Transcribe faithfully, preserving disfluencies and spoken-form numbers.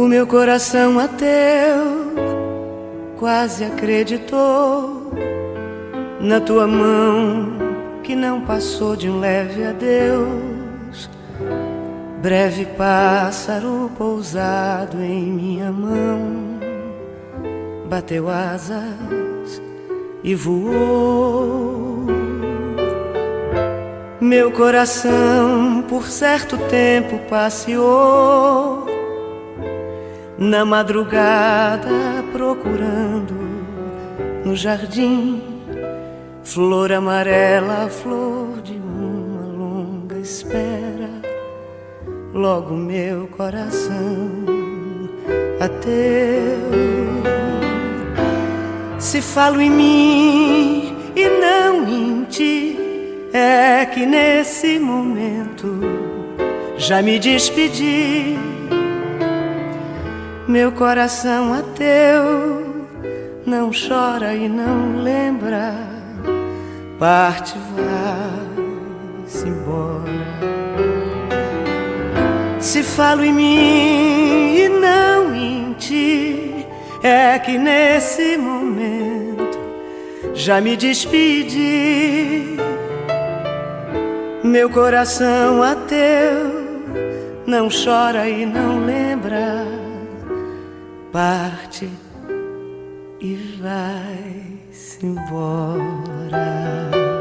O meu coração ateu quase acreditou na tua mão que não passou de um leve adeus. Breve pássaro pousado em minha mão, bateu asas e voou. Meu coração por certo tempo passeou na madrugada procurando no jardim flor amarela, flor de uma longa espera. Logo meu coração ateu. Se falo em mim e não em ti, é que nesse momento já me despedi. Meu coração ateu não chora e não lembra, parte, vai-se embora. Se falo em mim e não em ti, é que nesse momento já me despedi. Meu coração ateu não chora e não lembra, parte e vai-se embora.